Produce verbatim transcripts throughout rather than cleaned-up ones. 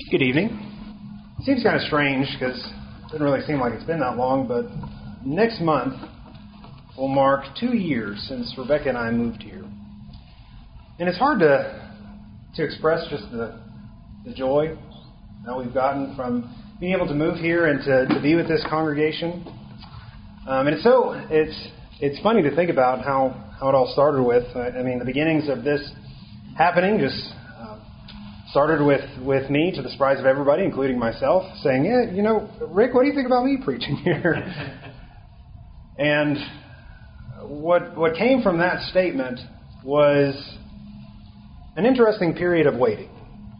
Good evening. It seems kind of strange because it doesn't really seem like it's been that long, but next month will mark two years since Rebecca and I moved here. And it's hard to to express just the the joy that we've gotten from being able to move here and to, to be with this congregation. Um, and it's so it's it's funny to think about how, how it all started with. I, I mean, the beginnings of this happening just started with, with me, to the surprise of everybody, including myself, saying, yeah, you know, Rick, what do you think about me preaching here? And what what came from that statement was an interesting period of waiting.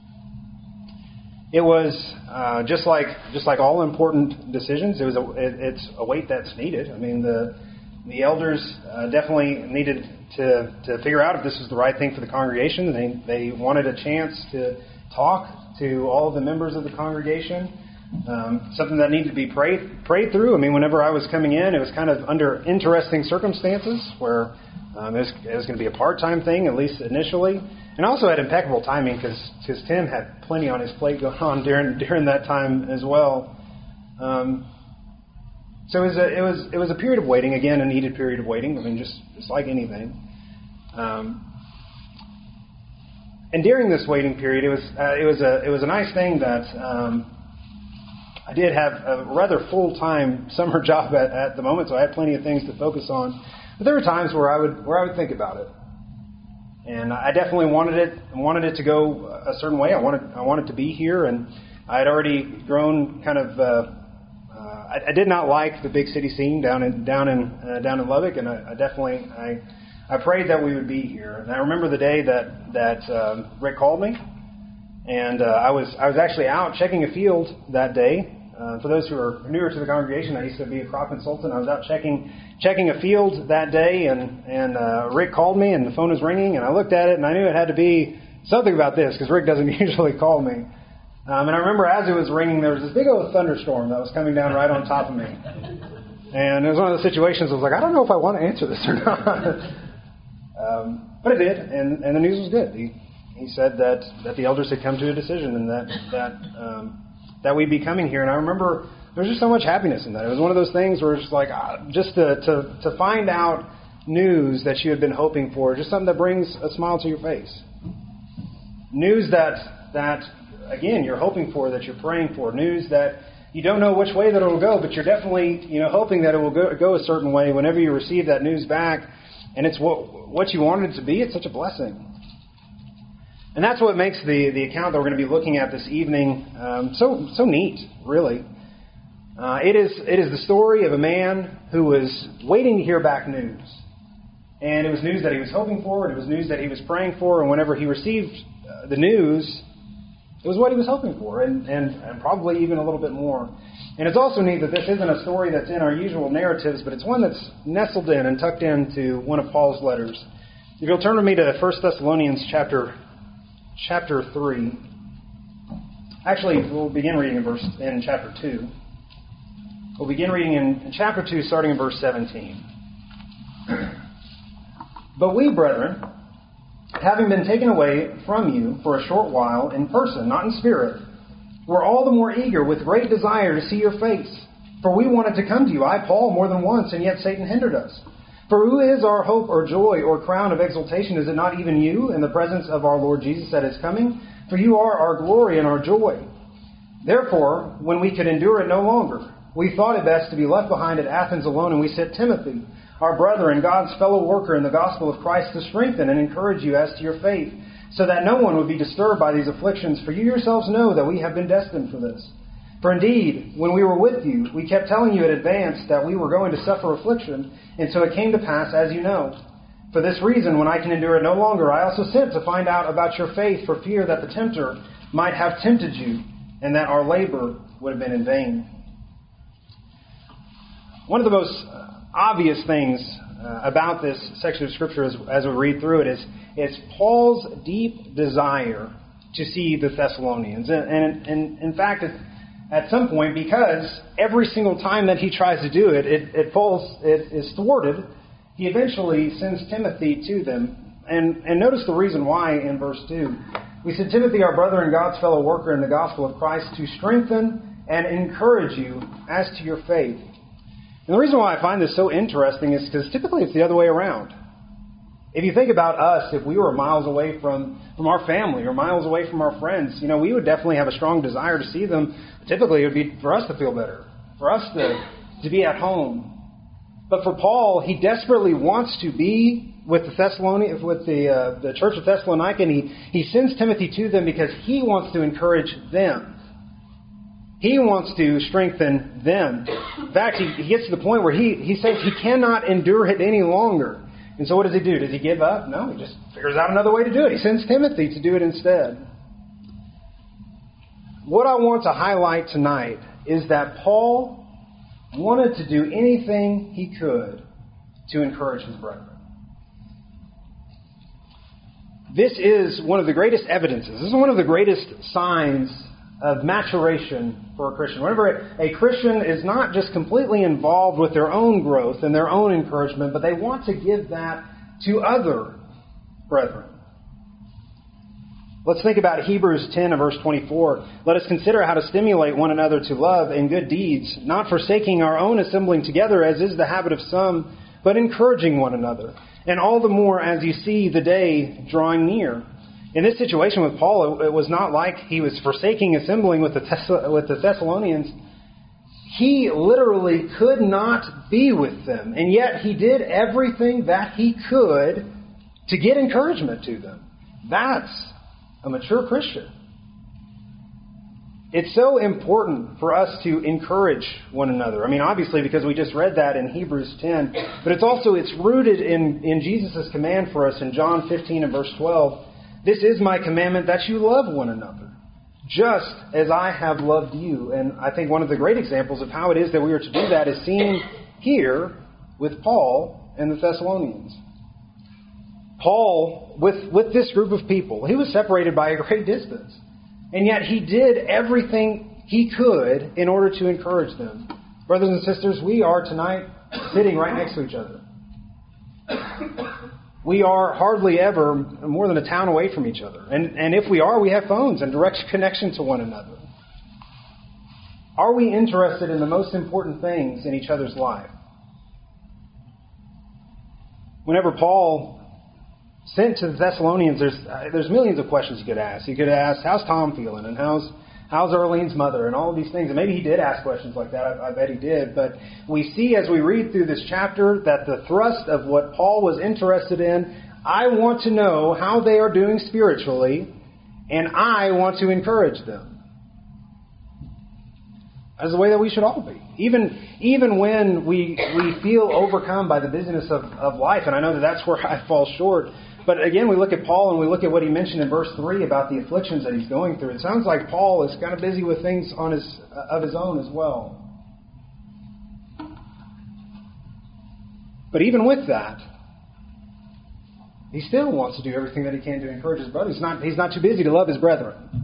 It was uh, just like just like all important decisions. It was a, it, it's a wait that's needed. I mean, the the elders uh, definitely needed to to figure out if this was the right thing for the congregation. They they wanted a chance to talk to all of the members of the congregation. Um, something that needed to be prayed prayed through. I mean, whenever I was coming in, it was kind of under interesting circumstances where um, it was, it was going to be a part-time thing, at least initially. And also had impeccable timing because because Tim had plenty on his plate going on during during that time as well. Um, so it was a it was it was a period of waiting, again, a needed period of waiting. I mean, just just like anything. Um, and during this waiting period, it was uh, it was a it was a nice thing that um, I did have a rather full time summer job at, at the moment, so I had plenty of things to focus on. But there were times where I would where I would think about it. And I definitely wanted it wanted it to go a certain way. I wanted I wanted to be here, and I had already grown kind of. Uh, uh, I, I did not like the big city scene down in down in uh, down in Lubbock, and I, I definitely I I prayed that we would be here. And I remember the day that that um, Rick called me, and uh, I was I was actually out checking a field that day. Uh, for those who are newer to the congregation, I used to be a crop consultant. I was out checking checking a field that day, and and uh, Rick called me, and the phone was ringing, and I looked at it, and I knew it had to be something about this, because Rick doesn't usually call me. Um, and I remember as it was ringing, there was this big old thunderstorm that was coming down right on top of me. And it was one of those situations I was like, I don't know if I want to answer this or not. um, but I did, and, and the news was good. He he said that, that the elders had come to a decision, and that that um, that we'd be coming here. And I remember there was just so much happiness in that. It was one of those things where it's just like, ah, just to, to, to find out news that you had been hoping for, just something that brings a smile to your face. News that, that again, you're hoping for, that you're praying for. News that you don't know which way that it will go, but you're definitely, you know, hoping that it will go, go a certain way. Whenever you receive that news back, and it's what, what you wanted it to be, it's such a blessing. And that's what makes the, the account that we're going to be looking at this evening um, so so neat, really. Uh, it is it is the story of a man who was waiting to hear back news. And it was news that he was hoping for, and it was news that he was praying for, and whenever he received uh, the news, it was what he was hoping for, and, and, and probably even a little bit more. And it's also neat that this isn't a story that's in our usual narratives, but it's one that's nestled in and tucked into one of Paul's letters. If you'll turn with me to First Thessalonians chapter Chapter three. Actually, we'll begin reading in verse in chapter two. We'll begin reading in, in chapter two, starting in verse seventeen. But we, brethren, having been taken away from you for a short while in person, not in spirit, were all the more eager with great desire to see your face. For we wanted to come to you, I, Paul, more than once, and yet Satan hindered us. For who is our hope or joy or crown of exaltation? Is it not even you in the presence of our Lord Jesus at His coming? For you are our glory and our joy. Therefore, when we could endure it no longer, we thought it best to be left behind at Athens alone, and we sent Timothy, our brother and God's fellow worker in the gospel of Christ, to strengthen and encourage you as to your faith, so that no one would be disturbed by these afflictions. For you yourselves know that we have been destined for this. For indeed, when we were with you, we kept telling you in advance that we were going to suffer affliction, and so it came to pass, as you know. For this reason, when I can endure it no longer, I also sent to find out about your faith, for fear that the tempter might have tempted you, and that our labor would have been in vain. One of the most obvious things uh, about this section of Scripture as, as we read through it is, is Paul's deep desire to see the Thessalonians. And, and, and in fact, it's at some point, because every single time that he tries to do it, it, it falls, it is thwarted, he eventually sends Timothy to them. And, and notice the reason why in verse two. We send Timothy, our brother and God's fellow worker in the gospel of Christ, to strengthen and encourage you as to your faith. And the reason why I find this so interesting is because typically it's the other way around. If you think about us, if we were miles away from, from our family or miles away from our friends, you know, we would definitely have a strong desire to see them. Typically it would be for us to feel better, for us to, to be at home. But for Paul, he desperately wants to be with the Thessalonians, with the uh, the church of Thessalonica, and he, he sends Timothy to them because he wants to encourage them. He wants to strengthen them. In fact, he, he gets to the point where he, he says he cannot endure it any longer. And so what does he do? Does he give up? No, he just figures out another way to do it. He sends Timothy to do it instead. What I want to highlight tonight is that Paul wanted to do anything he could to encourage his brethren. This is one of the greatest evidences. This is one of the greatest signs of maturation for a Christian. Whenever a Christian is not just completely involved with their own growth and their own encouragement, but they want to give that to other brethren. Let's think about Hebrews ten and verse twenty-four. Let us consider how to stimulate one another to love and good deeds, not forsaking our own assembling together, as is the habit of some, but encouraging one another. And all the more as you see the day drawing near. In this situation with Paul, it was not like he was forsaking assembling with the, Thess- with the Thessalonians. He literally could not be with them. And yet he did everything that he could to get encouragement to them. That's a mature Christian. It's so important for us to encourage one another. I mean, obviously, because we just read that in Hebrews ten. But it's also, it's rooted in, in Jesus' command for us in John fifteen and verse twelve. This is my commandment, that you love one another, just as I have loved you. And I think one of the great examples of how it is that we are to do that is seen here with Paul and the Thessalonians. Paul, with, with this group of people, he was separated by a great distance. And yet he did everything he could in order to encourage them. Brothers and sisters, we are tonight sitting right next to each other. We are hardly ever more than a town away from each other. And, and if we are, we have phones and direct connection to one another. Are we interested in the most important things in each other's life? Whenever Paul sent to the Thessalonians, there's uh, there's millions of questions you could ask. You could ask, how's Tom feeling? And how's how's Arlene's mother? And all of these things. And maybe he did ask questions like that. I, I bet he did. But we see as we read through this chapter that the thrust of what Paul was interested in, I want to know how they are doing spiritually, and I want to encourage them. That's the way that we should all be. Even even when we we feel overcome by the busyness of, of life, and I know that that's where I fall short. But again, we look at Paul and we look at what he mentioned in verse three about the afflictions that he's going through. It sounds like Paul is kind of busy with things on his uh, of his own as well. But even with that, he still wants to do everything that he can to encourage his brothers. He's not, he's not too busy to love his brethren.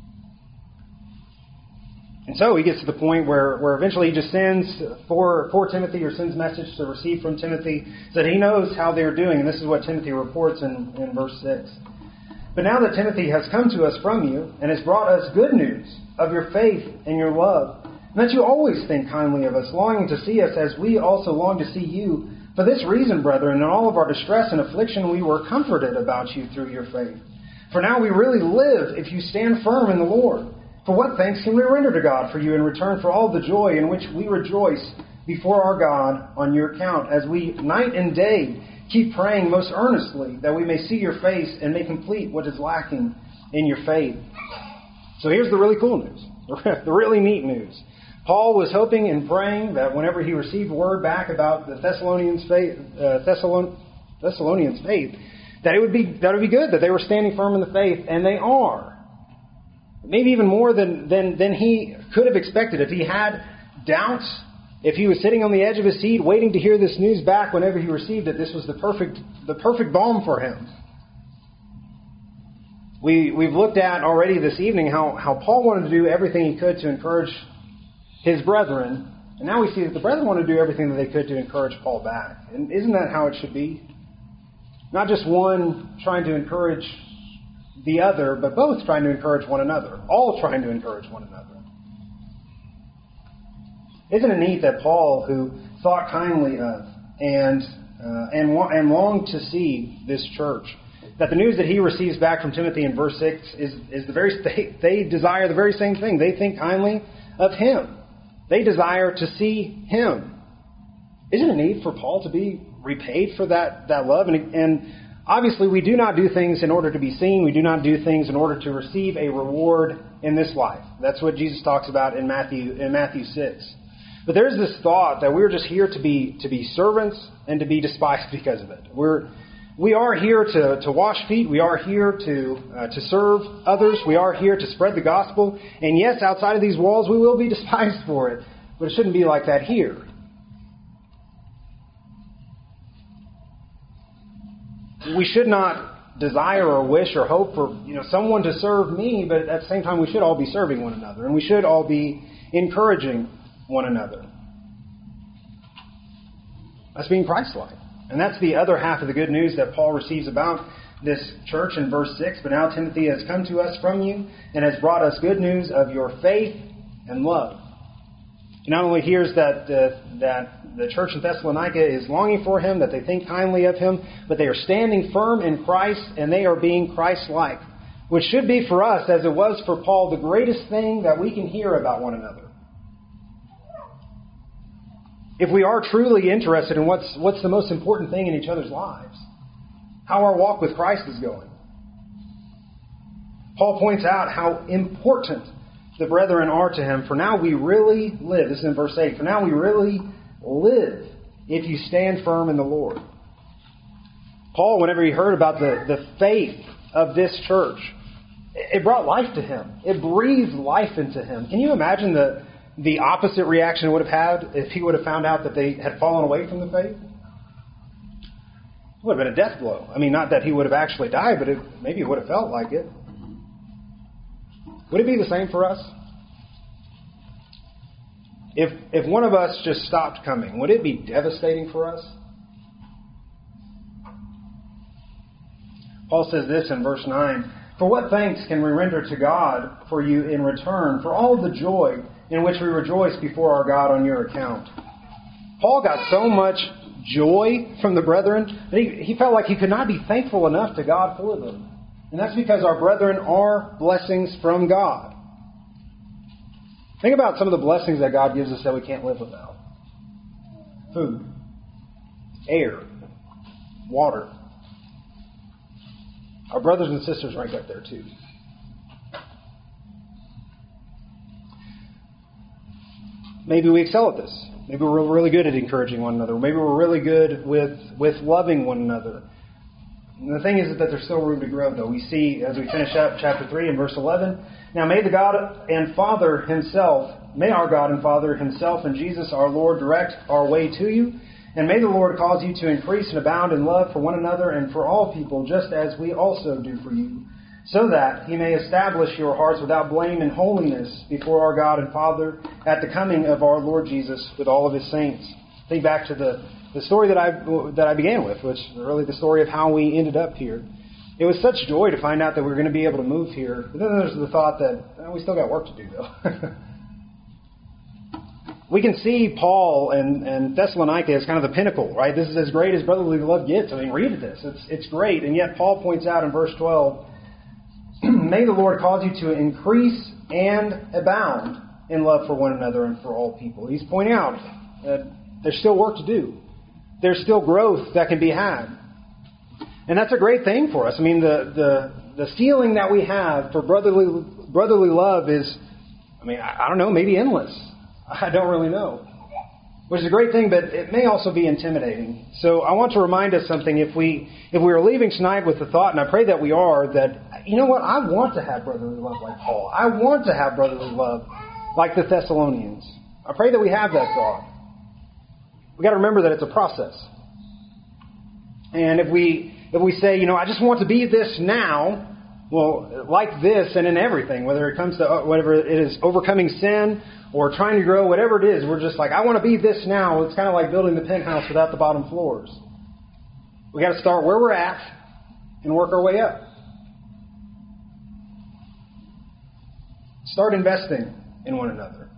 And so he gets to the point where, where eventually he just sends for, for Timothy or sends message to receive from Timothy so that he knows how they're doing. And this is what Timothy reports in, in verse six. But now that Timothy has come to us from you and has brought us good news of your faith and your love, and that you always think kindly of us, longing to see us as we also long to see you. For this reason, brethren, in all of our distress and affliction, we were comforted about you through your faith. For now we really live if you stand firm in the Lord. For what thanks can we render to God for you in return for all the joy in which we rejoice before our God on your account, as we night and day keep praying most earnestly that we may see your face and may complete what is lacking in your faith. So here's the really cool news, the really neat news. Paul was hoping and praying that whenever he received word back about the Thessalonians' faith, uh, Thessalon- Thessalonians' faith, that it would be that it would be good, that they were standing firm in the faith, and they are. Maybe even more than, than, than he could have expected. If he had doubts, if he was sitting on the edge of his seat waiting to hear this news back whenever he received it, this was the perfect the perfect balm for him. We, we've looked at already this evening how, how Paul wanted to do everything he could to encourage his brethren. And now we see that the brethren want to do everything that they could to encourage Paul back. And isn't that how it should be? Not just one trying to encourage the other, but both trying to encourage one another. All trying to encourage one another. Isn't it neat that Paul, who thought kindly of and uh, and and longed to see this church, that the news that he receives back from Timothy in verse six is is the very they, they desire the very same thing. They think kindly of him. They desire to see him. Isn't it neat for Paul to be repaid for that that love? And, and obviously, we do not do things in order to be seen. We do not do things in order to receive a reward in this life. That's what Jesus talks about in Matthew in Matthew six. But there's this thought that we're just here to be to be servants and to be despised because of it. We're we are here to, to wash feet. We are here to uh, to serve others. We are here to spread the gospel. And yes, outside of these walls, we will be despised for it. But it shouldn't be like that here. We should not desire or wish or hope for you know someone to serve me, but at the same time, we should all be serving one another, and we should all be encouraging one another. That's being Christ-like. And that's the other half of the good news that Paul receives about this church in verse six. But now Timothy has come to us from you and has brought us good news of your faith and love. He not only hears that uh, that the church in Thessalonica is longing for him, that they think kindly of him, but they are standing firm in Christ and they are being Christ-like, which should be for us, as it was for Paul, the greatest thing that we can hear about one another. If we are truly interested in what's what's the most important thing in each other's lives, how our walk with Christ is going. Paul points out how important the brethren are to him. For now we really live. This is in verse eight. For now we really live if you stand firm in the Lord. Paul, whenever he heard about the, the faith of this church, it brought life to him. It breathed life into him. Can you imagine the The opposite reaction it would have had if he would have found out that they had fallen away from the faith? It would have been a death blow. I mean, not that he would have actually died, but it, maybe it would have felt like it. Would it be the same for us? If if one of us just stopped coming, would it be devastating for us? Paul says this in verse nine. For what thanks can we render to God for you in return for all the joy in which we rejoice before our God on your account? Paul got so much joy from the brethren that he, he felt like he could not be thankful enough to God for them. And that's because our brethren are blessings from God. Think about some of the blessings that God gives us that we can't live without. Food, air, water. Our brothers and sisters rank up there too. Maybe we excel at this. Maybe we're really good at encouraging one another. Maybe we're really good with, with loving one another. And the thing is that there's still room to grow, though. We see, as we finish up chapter three and verse eleven, now may the God and Father himself, may our God and Father himself and Jesus our Lord direct our way to you. And may the Lord cause you to increase and abound in love for one another and for all people, just as we also do for you, so that he may establish your hearts without blame and holiness before our God and Father at the coming of our Lord Jesus with all of his saints. Think back to the, the story that I that I began with, which is really the story of how we ended up here. It was such joy to find out that we were going to be able to move here. But then there's the thought that well, we still got work to do, though. We can see Paul and, and Thessalonica as kind of the pinnacle, right? This is as great as brotherly love gets. I mean, read this. It's, it's great. And yet Paul points out in verse twelve, may the Lord cause you to increase and abound in love for one another and for all people. He's pointing out that there's still work to do. There's still growth that can be had. And that's a great thing for us. I mean, the the, the ceiling that we have for brotherly brotherly love is, I mean, I, I don't know, maybe endless. I don't really know. Which is a great thing, but it may also be intimidating. So I want to remind us something. If we if we are leaving tonight with the thought, and I pray that we are, that, you know what, I want to have brotherly love like Paul. I want to have brotherly love like the Thessalonians. I pray that we have that thought. We've got to remember that it's a process. And if we if we say, you know, I just want to be this now, well, like this and in everything, whether it comes to whatever it is, overcoming sin or trying to grow, whatever it is, we're just like, I want to be this now. It's kind of like building the penthouse without the bottom floors. We got to start where we're at and work our way up. Start investing in one another.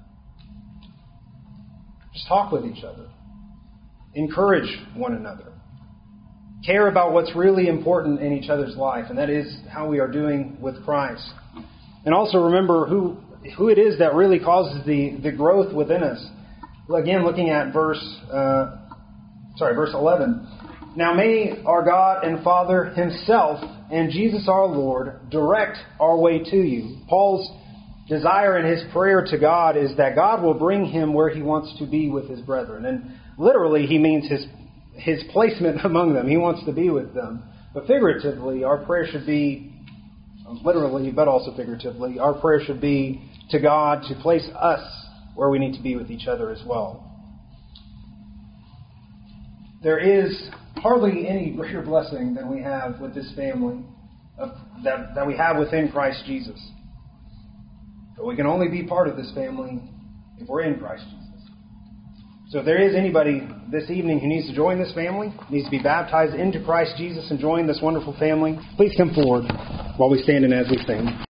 Just talk with each other. Encourage one another. Care about what's really important in each other's life, and that is how we are doing with Christ. And also remember who who it is that really causes the, the growth within us. Again, looking at verse uh, sorry, verse eleven. Now may our God and Father Himself and Jesus our Lord direct our way to you. Paul's desire in his prayer to God is that God will bring him where he wants to be with his brethren. And literally he means his his placement among them. He wants to be with them. But figuratively, our prayer should be, literally, but also figuratively, our prayer should be to God to place us where we need to be with each other as well. There is hardly any greater blessing than we have with this family, of, that, that we have within Christ Jesus. But we can only be part of this family if we're in Christ Jesus. So if there is anybody this evening who needs to join this family, needs to be baptized into Christ Jesus and join this wonderful family, please come forward while we stand and as we sing.